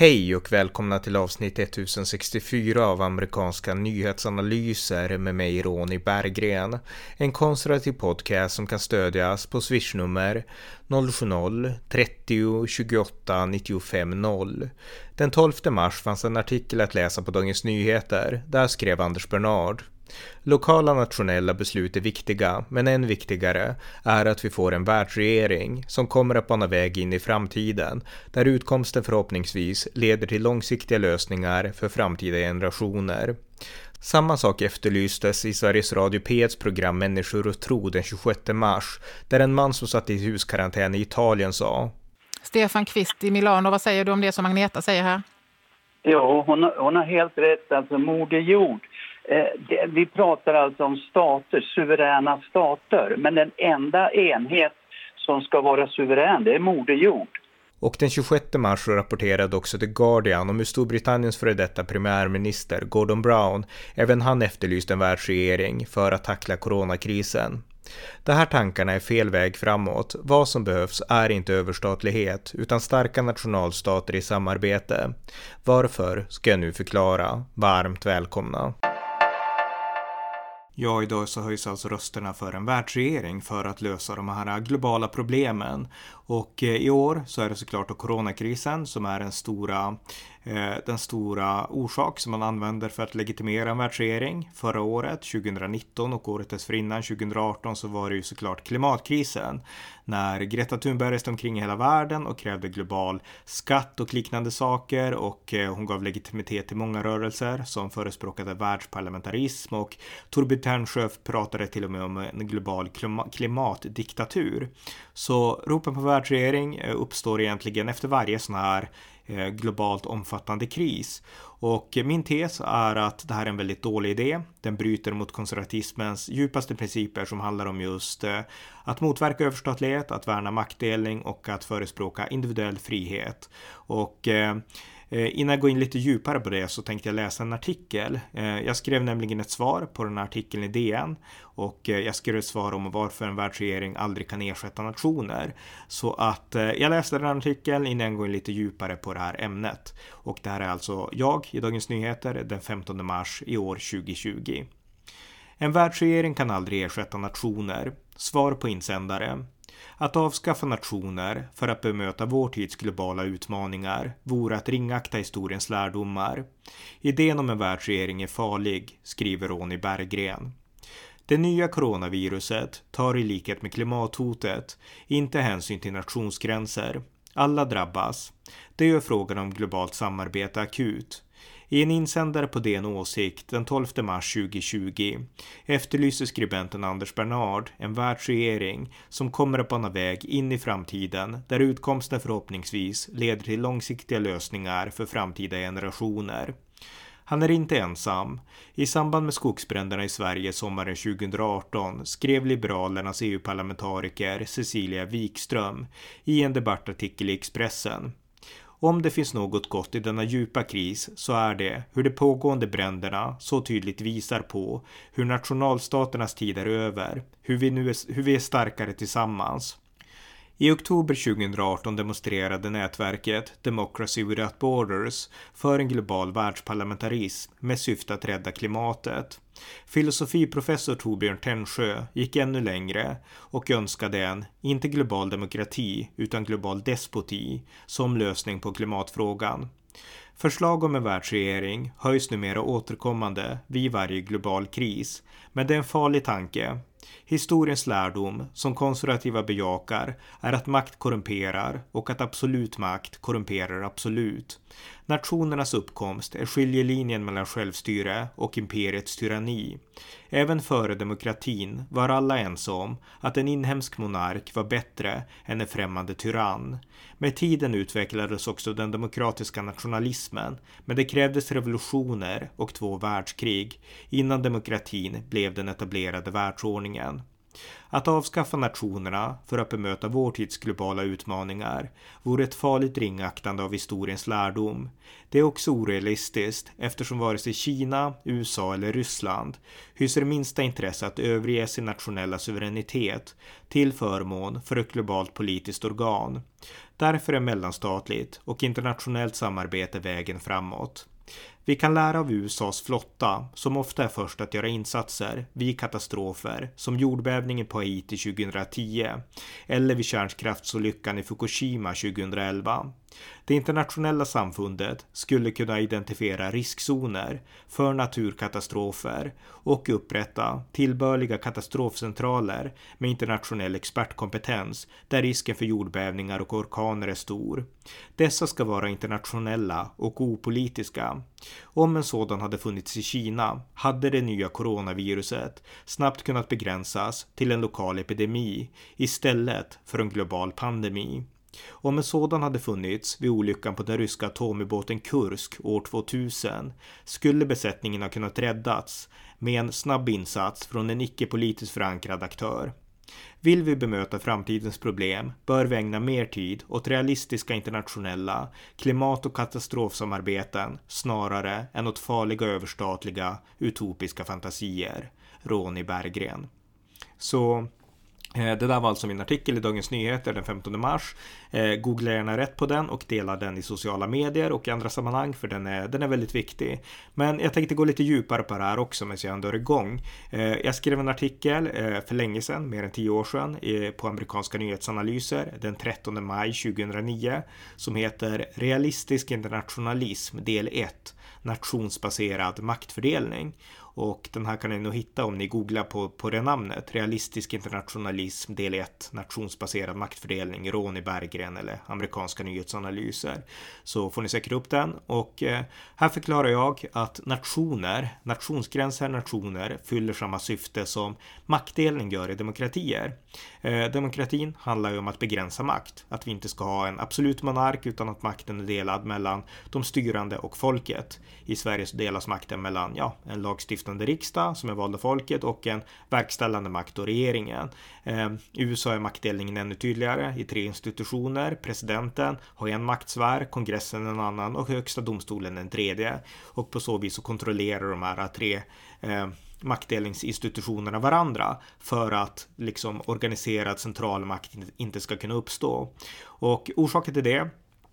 Hej och välkomna till avsnitt 1064 av amerikanska nyhetsanalyser med mig Ronny Berggren. En konservativ podcast som kan stödjas på swishnummer 070-30 28 95 0. Den 12 mars fanns en artikel att läsa på Dagens Nyheter. Där skrev Anders Bernard: lokala nationella beslut är viktiga, men än viktigare är att vi får en världsregering som kommer att bana väg in i framtiden, där utkomsten förhoppningsvis leder till långsiktiga lösningar för framtida generationer. Samma sak efterlystes i Sveriges Radio P1s program Människor och tro den 26 mars, där en man som satt i huskarantän i Italien sa: Stefan Kvist i Milano, vad säger du om det som Agneta säger här? Ja, hon har helt rätt. Alltså Moder Jord. Vi pratar alltså om stater, suveräna stater. Men den enda enhet som ska vara suverän, det är Moder Jord. Och den 26 mars rapporterade också The Guardian om hur Storbritanniens före detta premiärminister Gordon Brown, även han efterlyst en världsregering för att tackla coronakrisen. De här tankarna är fel väg framåt. Vad som behövs är inte överstatlighet utan starka nationalstater i samarbete. Varför ska jag nu förklara. Varmt välkomna. Ja, idag så höjs alltså rösterna för en världsregering för att lösa de här globala problemen. Och i år så är det såklart coronakrisen som är den stora orsak som man använder för att legitimera en världsregering. Förra året, 2019 och året dessförinnan, 2018, så var det ju såklart klimatkrisen. När Greta Thunberg reste omkring i hela världen och krävde global skatt och liknande saker. Och hon gav legitimitet till många rörelser som förespråkade världsparlamentarism. Och Torbjörn Tännsjö pratade till och med om en global klimatdiktatur. Så ropen på världsregering uppstår egentligen efter varje sån här globalt omfattande kris. Och min tes är att det här är en väldigt dålig idé. Den bryter mot konservatismens djupaste principer som handlar om just att motverka överstatlighet, att värna maktdelning och att förespråka individuell frihet. Och innan jag går in lite djupare på det så tänkte jag läsa en artikel. Jag skrev nämligen ett svar på den här artikeln i DN och jag skrev ett svar om varför en världsregering aldrig kan ersätta nationer. Så att jag läste den här artikeln innan jag går in lite djupare på det här ämnet. Och det här är alltså jag i Dagens Nyheter den 15 mars i år 2020. En världsregering kan aldrig ersätta nationer. Svar på insändare. Att avskaffa nationer för att bemöta vår tids globala utmaningar vore att ringakta historiens lärdomar. Idén om en världsregering är farlig, skriver Ronny Berggren. Det nya coronaviruset tar i likhet med klimathotet inte hänsyn till nationsgränser. Alla drabbas. Det gör frågan om globalt samarbete akut. I en insändare på DN Åsikt den 12 mars 2020 efterlyser skribenten Anders Bernard en världsregering som kommer att bana väg in i framtiden där utkomsten förhoppningsvis leder till långsiktiga lösningar för framtida generationer. Han är inte ensam. I samband med skogsbränderna i Sverige sommaren 2018 skrev Liberalernas EU-parlamentariker Cecilia Wikström i en debattartikel i Expressen: om det finns något gott i denna djupa kris så är det hur de pågående bränderna så tydligt visar på hur nationalstaternas tid är över, hur vi är starkare tillsammans. I oktober 2018 demonstrerade nätverket Democracy Without Borders för en global världsparlamentarism med syfte att rädda klimatet. Filosofiprofessor Torbjörn Tännsjö gick ännu längre och önskade en, inte global demokrati utan global despoti, som lösning på klimatfrågan. Förslag om en världsregering höjs numera återkommande vid varje global kris, men det är en farlig tanke. Historiens lärdom som konservativa bejakar är att makt korrumperar och att absolut makt korrumperar absolut. Nationernas uppkomst är skiljelinjen mellan självstyre och imperiets tyranni. Även före demokratin var alla ense om att en inhemsk monark var bättre än en främmande tyrann. Med tiden utvecklades också den demokratiska nationalismen, men det krävdes revolutioner och 2 världskrig innan demokratin blev den etablerade världsordningen. Att avskaffa nationerna för att bemöta vår tids globala utmaningar vore ett farligt ringaktande av historiens lärdom. Det är också orealistiskt eftersom vare sig Kina, USA eller Ryssland hyser minsta intresse att överge sin nationella suveränitet till förmån för ett globalt politiskt organ. Därför är mellanstatligt och internationellt samarbete vägen framåt. Vi kan lära av USAs flotta, som ofta är först att göra insatser vid katastrofer som jordbävningen på Haiti 2010 eller vid kärnkraftsolyckan i Fukushima 2011. Det internationella samfundet skulle kunna identifiera riskzoner för naturkatastrofer och upprätta tillbörliga katastrofcentraler med internationell expertkompetens där risken för jordbävningar och orkaner är stor. Dessa ska vara internationella och opolitiska. Om en sådan hade funnits i Kina hade det nya coronaviruset snabbt kunnat begränsas till en lokal epidemi istället för en global pandemi. Om en sådan hade funnits vid olyckan på den ryska atomubåten Kursk år 2000 skulle besättningen ha kunnat räddats med en snabb insats från en icke-politiskt förankrad aktör. Vill vi bemöta framtidens problem bör vi ägna mer tid åt realistiska internationella klimat- och katastrofsamarbeten snarare än åt farliga överstatliga utopiska fantasier. Ronny Berggren. Så det där var alltså min artikel i Dagens Nyheter den 15 mars. Googla gärna rätt på den och dela den i sociala medier och i andra sammanhang för den är väldigt viktig. Men jag tänkte gå lite djupare på det här också medan jag ändå är igång. Jag skrev en artikel för länge sedan, mer än 10 år sedan, på amerikanska nyhetsanalyser den 13 maj 2009 som heter Realistisk internationalism del 1, nationsbaserad maktfördelning. Och den här kan ni nog hitta om ni googlar på det namnet. Realistisk internationalism del 1, nationsbaserad maktfördelning, Ronny Berggren eller amerikanska nyhetsanalyser. Så får ni säkert upp den. Och här förklarar jag att nationsgränser nationer fyller samma syfte som maktdelning gör i demokratier. Demokratin handlar ju om att begränsa makt. Att vi inte ska ha en absolut monark utan att makten är delad mellan de styrande och folket. I Sverige så delas makten mellan en lagstiftande riksdag som är vald av folket och en verkställande makt och regeringen. I USA är maktdelningen ännu tydligare i 3 institutioner. Presidenten har en maktsfär, kongressen en annan och högsta domstolen en tredje. Och på så vis så kontrollerar de här 3 maktdelningsinstitutionerna varandra för att liksom organiserad central makt inte ska kunna uppstå. Och orsaken till det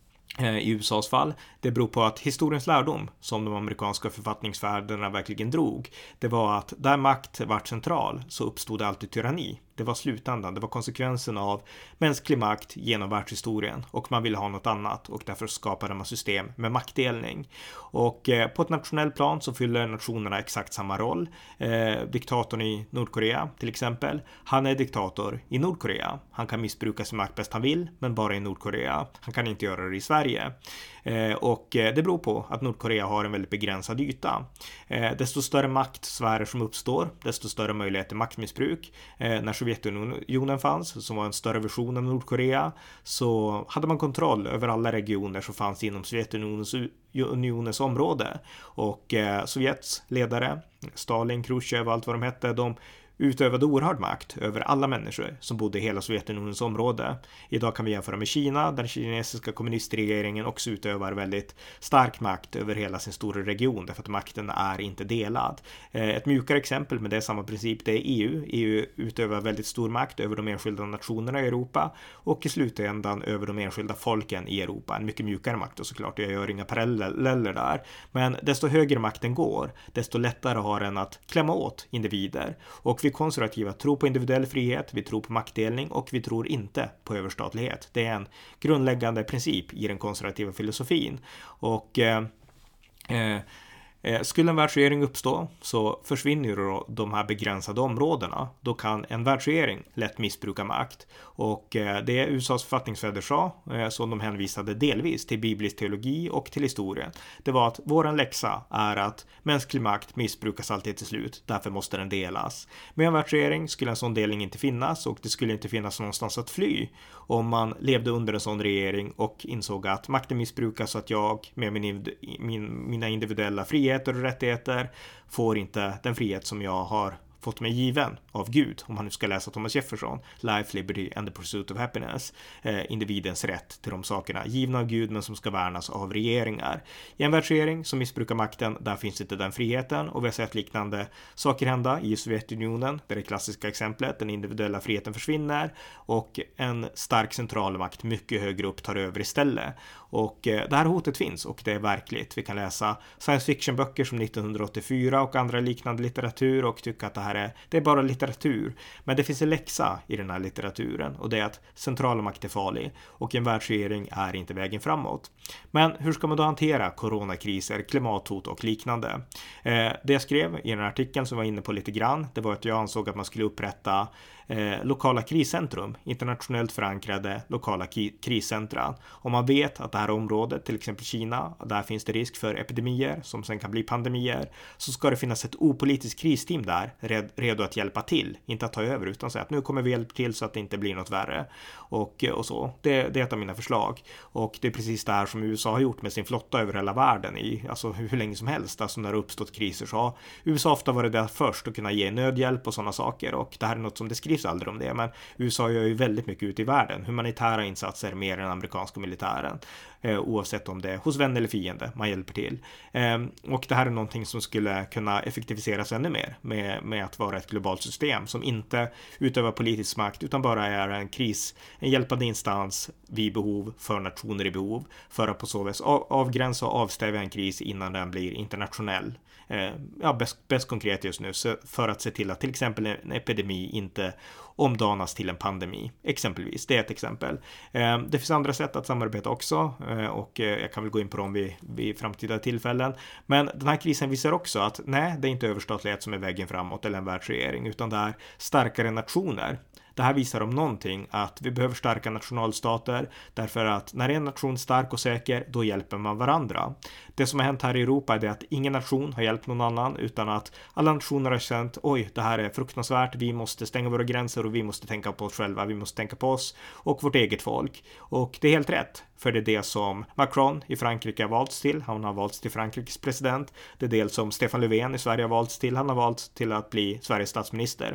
i USAs fall, det beror på att historiens lärdom som de amerikanska författningsfäderna verkligen drog, det var att där makt var central så uppstod det alltid tyranni. Det var slutändan, det var konsekvensen av mänsklig makt genom världshistorien och man ville ha något annat och därför skapade man system med maktdelning. Och på ett nationellt plan så fyller nationerna exakt samma roll. Diktatorn i Nordkorea till exempel, han är diktator i Nordkorea. Han kan missbruka sin makt bäst han vill, men bara i Nordkorea. Han kan inte göra det i Sverige. Och det beror på att Nordkorea har en väldigt begränsad yta. Desto större maktsfärer som uppstår, desto större möjlighet till maktmissbruk. När Sovjetunionen fanns, som var en större version av Nordkorea, så hade man kontroll över alla regioner som fanns inom Sovjetunionens område. Och Sovjets ledare, Stalin, Khrushchev och allt vad de hette, de utövade oerhörd makt över alla människor som bodde i hela Sovjetunionens område. Idag kan vi jämföra med Kina, där den kinesiska kommunistregeringen också utövar väldigt stark makt över hela sin stora region, därför att makten är inte delad. Ett mjukare exempel med det är samma princip, det är EU. EU utövar väldigt stor makt över de enskilda nationerna i Europa och i slutändan över de enskilda folken i Europa. En mycket mjukare makt och såklart, jag gör inga paralleller där. Men desto högre makten går, desto lättare har den att klämma åt individer. Och vi konservativa tror på individuell frihet, vi tror på maktdelning och vi tror inte på överstatlighet. Det är en grundläggande princip i den konservativa filosofin. Och skulle en världsregering uppstå så försvinner ju de här begränsade områdena. Då kan en världsregering lätt missbruka makt. Och det USAs författningsfäder sa, som de hänvisade delvis till biblisk teologi och till historien, det var att våran läxa är att mänsklig makt missbrukas alltid till slut, därför måste den delas. Med en världsregering skulle en sån delning inte finnas och det skulle inte finnas någonstans att fly om man levde under en sån regering och insåg att makten missbrukas så att jag med mina individuella friheter och rättigheter får inte den frihet som jag har fått mig given av Gud, om man nu ska läsa Thomas Jefferson, Life, Liberty and the Pursuit of Happiness, individens rätt till de sakerna, givna av Gud men som ska värnas av regeringar. I en världsregering som missbrukar makten, där finns inte den friheten, och vi har sett liknande saker hända i Sovjetunionen, där det klassiska exemplet, den individuella friheten försvinner och en stark centralmakt mycket högre upp tar över istället. Och det här hotet finns och det är verkligt. Vi kan läsa science fiction-böcker som 1984 och andra liknande litteratur och tycka att det är bara litteratur. Men det finns en läxa i den här litteraturen, och det är att centralmakt är farlig och en världsregering är inte vägen framåt. Men hur ska man då hantera coronakriser, klimathot och liknande? Det jag skrev i den här artikeln som var inne på lite grann, det var att jag ansåg att man skulle upprätta lokala kriscentrum, internationellt förankrade lokala kriscentra. Om man vet att det här området, till exempel Kina, där finns det risk för epidemier som sen kan bli pandemier, så ska det finnas ett opolitiskt kristeam där redo att hjälpa till, inte att ta över, utan säga att nu kommer vi hjälpa till så att det inte blir något värre och så. Det är ett av mina förslag, och det är precis det här som USA har gjort med sin flotta över hela världen i alltså hur länge som helst. Alltså när det uppstått kriser så har USA ofta varit där först att kunna ge nödhjälp och sådana saker, och det här är något som det skrivs aldrig om det, men USA gör ju väldigt mycket ute i världen, humanitära insatser mer än amerikanska militären, oavsett om det är hos vän eller fiende man hjälper till. Och det här är någonting som skulle kunna effektiviseras ännu mer med att vara ett globalt system som inte utövar politisk makt utan bara är en hjälpande instans vid behov för nationer i behov, för att på så vis avgränsa och avstävja en kris innan den blir internationell. Bäst konkret just nu, för att se till att till exempel en epidemi inte omdanas till en pandemi, exempelvis. Det är ett exempel. Det finns andra sätt att samarbeta också, och jag kan väl gå in på dem vid framtida tillfällen. Men den här krisen visar också att nej, det är inte överstatlighet som är vägen framåt eller en världsregering, utan det är starkare nationer. Det här visar om någonting att vi behöver starka nationalstater, därför att när en nation är stark och säker, då hjälper man varandra. Det som har hänt här i Europa är att ingen nation har hjälpt någon annan, utan att alla nationer har känt, oj, det här är fruktansvärt, vi måste stänga våra gränser och vi måste tänka på oss själva, vi måste tänka på oss och vårt eget folk. Och det är helt rätt, för det är det som Macron i Frankrike har valts till. Han har valts till Frankrikes president. Det är det som Stefan Löfven i Sverige har valts till. Han har valts till att bli Sveriges statsminister.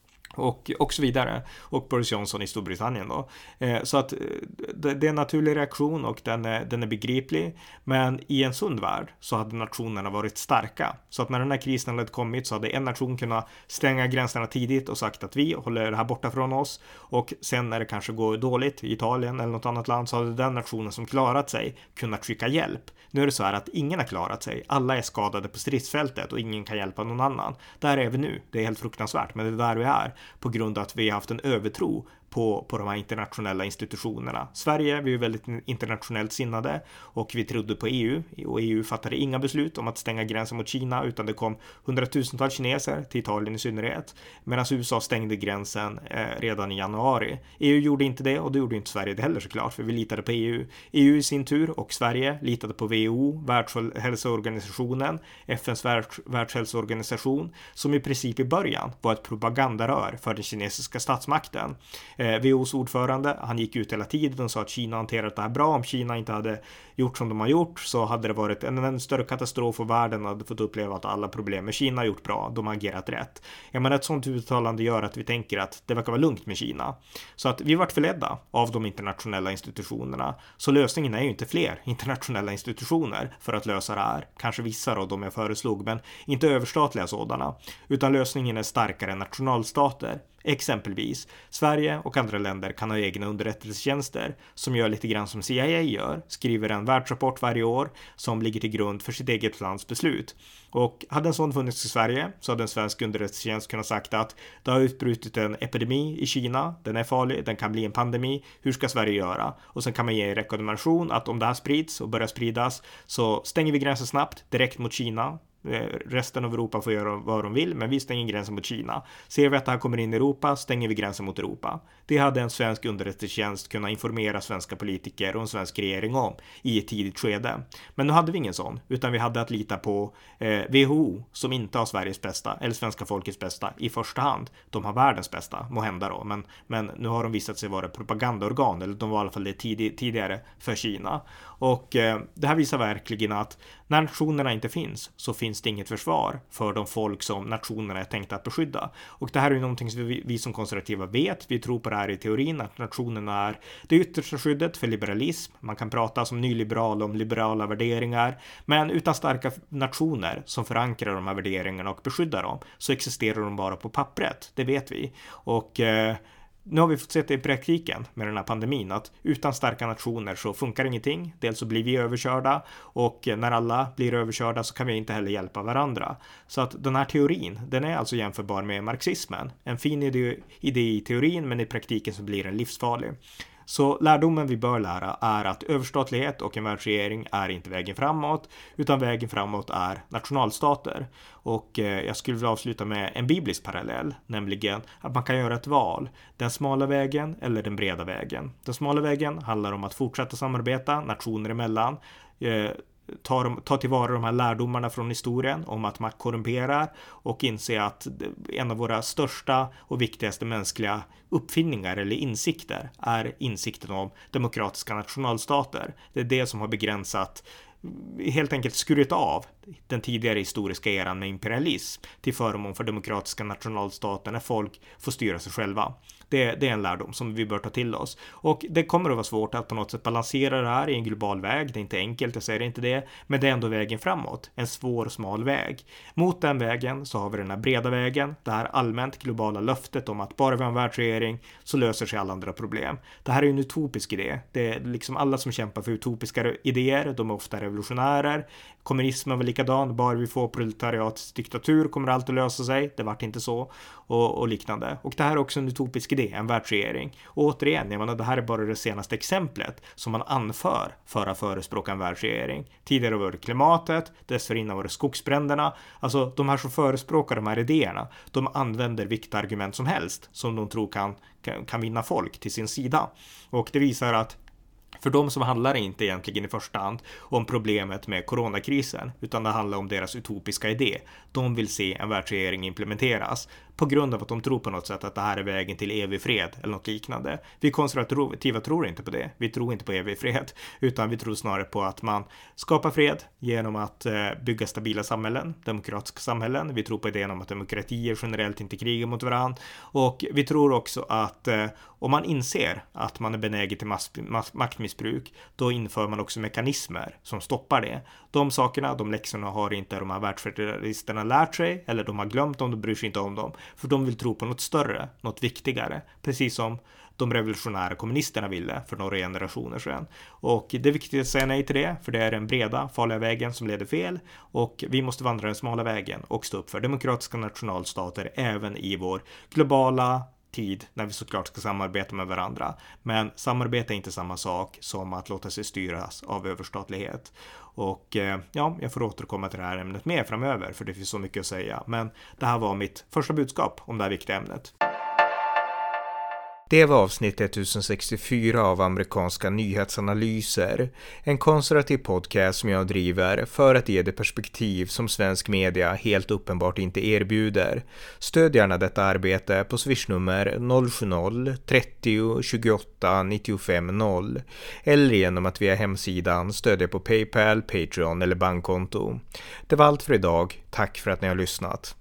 Och så vidare, och Boris Johnson i Storbritannien då. Så att det är en naturlig reaktion och den är begriplig, men i en sund värld så hade nationerna varit starka, så att när den här krisen hade kommit så hade en nation kunnat stänga gränserna tidigt och sagt att vi håller det här borta från oss, och sen när det kanske går dåligt i Italien eller något annat land så hade den nationen som klarat sig kunnat skicka hjälp. Nu är det så här att ingen har klarat sig, alla är skadade på stridsfältet och ingen kan hjälpa någon annan. Där är vi nu, det är helt fruktansvärt, men det är där vi är, på grund av att vi har haft en övertro på de här internationella institutionerna. Sverige, vi är väldigt internationellt sinnade och vi trodde på EU, och EU fattade inga beslut om att stänga gränsen mot Kina, utan det kom hundratusentals kineser till Italien i synnerhet, medan USA stängde gränsen redan i januari. EU gjorde inte det, och det gjorde inte Sverige det heller såklart, för vi litade på EU. EU i sin tur och Sverige litade på WHO, Världshälsoorganisationen, FNs världshälsoorganisation, som i princip i början var ett propagandarör för den kinesiska statsmakten. WHO:s ordförande, han gick ut hela tiden och sa att Kina hanterat det här bra. Om Kina inte hade gjort som de har gjort så hade det varit en större katastrof, och världen hade fått uppleva att alla problem med Kina har gjort bra, de har agerat rätt. Jag menar, ett sånt uttalande gör att vi tänker att det verkar vara lugnt med Kina. Så att vi varit förledda av de internationella institutionerna. Så lösningen är ju inte fler internationella institutioner för att lösa det här. Kanske vissa av dem jag föreslog, men inte överstatliga sådana. Utan lösningen är starkare nationalstater. Exempelvis, Sverige och andra länder kan ha egna underrättelsetjänster som gör lite grann som CIA gör, skriver en världsrapport varje år som ligger till grund för sitt eget lands beslut. Och hade en sån funnits i Sverige så hade en svensk underrättelsetjänst kunnat sagt att det har utbrutit en epidemi i Kina, den är farlig, den kan bli en pandemi, hur ska Sverige göra? Och sen kan man ge en rekommendation att om det här sprids och börjar spridas så stänger vi gränsen snabbt direkt mot Kina. Resten av Europa får göra vad de vill, men vi stänger gränsen mot Kina. Ser vi att det här kommer in i Europa, stänger vi gränsen mot Europa. Det hade en svensk underrättelsetjänst kunnat informera svenska politiker och en svensk regering om i ett tidigt skede. Men nu hade vi ingen sån, utan vi hade att lita på WHO, som inte har Sveriges bästa eller svenska folkets bästa i första hand. De har världens bästa, må hända då, men nu har de visat sig vara propagandaorgan, eller de var i alla fall det tidigare för Kina. Och det här visar verkligen att När nationerna inte finns så finns det inget försvar för de folk som nationerna är tänkta att beskydda. Och det här är ju någonting som vi som konservativa vet. Vi tror på det här i teorin, att nationerna är det yttersta skyddet för liberalism. Man kan prata som nyliberal om liberala värderingar, men utan starka nationer som förankrar de här värderingarna och beskyddar dem så existerar de bara på pappret. Det vet vi. Och nu har vi fått se det i praktiken med den här pandemin, att utan starka nationer så funkar ingenting. Dels så blir vi överkörda, och när alla blir överkörda så kan vi inte heller hjälpa varandra. Så att den här teorin, den är alltså jämförbar med marxismen. En fin idé i teorin, men i praktiken så blir den livsfarlig. Så lärdomen vi bör lära är att överstatlighet och en världsregering är inte vägen framåt, utan vägen framåt är nationalstater. Och jag skulle vilja avsluta med en biblisk parallell, nämligen att man kan göra ett val. Den smala vägen eller den breda vägen. Den smala vägen handlar om att fortsätta samarbeta nationer emellan, ta tillvara de här lärdomarna från historien om att makt korrumperar och inse att en av våra största och viktigaste mänskliga uppfinningar eller insikter är insikten om demokratiska nationalstater. Det är det som har begränsat, helt enkelt skurit av den tidigare historiska eran med imperialism till förmån för demokratiska nationalstater när folk får styra sig själva. Det är en lärdom som vi bör ta till oss. Och det kommer att vara svårt att på något sätt balansera det här i en global väg. Det är inte enkelt, jag säger inte det. Men det är ändå vägen framåt. En svår och smal väg. Mot den vägen så har vi den här breda vägen. Det här allmänt globala löftet om att bara vi har en världsregering så löser sig alla andra problem. Det här är en utopisk idé. Det är liksom alla som kämpar för utopiska idéer. De är ofta revolutionärer. Kommunismen var likadan. Bara vi får proletariatets diktatur kommer allt att lösa sig. Det vart inte så. Och liknande. Och det här är också en utopisk idé, en världsregering. Och återigen, jag menar, det här är bara det senaste exemplet som man anför för att förespråka en världsregering. Tidigare var det klimatet, dessförinnan var det skogsbränderna. Alltså de här som förespråkar de här idéerna, de använder vilka argument som helst som de tror kan vinna folk till sin sida. Och det visar att för de som handlar inte egentligen i första hand om problemet med coronakrisen, utan det handlar om deras utopiska idé. De vill se en världsregering implementeras på grund av att de tror på något sätt att det här är vägen till evig fred eller något liknande. Vi konservativa tror inte på det. Vi tror inte på evig fred, utan vi tror snarare på att man skapar fred genom att bygga stabila samhällen, demokratiska samhällen. Vi tror på idén om att demokratier generellt inte krigar mot varandra. Och vi tror också att om man inser att man är benägen till maktmissbruk, då inför man också mekanismer som stoppar det. De sakerna, de läxorna har inte de här världsfederalisterna lärt sig, eller de har glömt dem, de bryr sig inte om dem. För de vill tro på något större, något viktigare. Precis som de revolutionära kommunisterna ville för några generationer sedan. Och det är viktigt att säga nej till det, för det är den breda, farliga vägen som leder fel. Och vi måste vandra den smala vägen och stå upp för demokratiska nationalstater även i vår globala tid när vi såklart ska samarbeta med varandra. Men samarbete är inte samma sak som att låta sig styras av överstatlighet. Och ja, jag får återkomma till det här ämnet mer framöver, för det finns så mycket att säga. Men det här var mitt första budskap om det här viktiga ämnet. Det var avsnitt 1064 av amerikanska nyhetsanalyser, en konservativ podcast som jag driver för att ge det perspektiv som svensk media helt uppenbart inte erbjuder. Stöd gärna detta arbete på swishnummer 070-30 28 95 0 eller genom att via hemsidan stödja på PayPal, Patreon eller bankkonto. Det var allt för idag. Tack för att ni har lyssnat.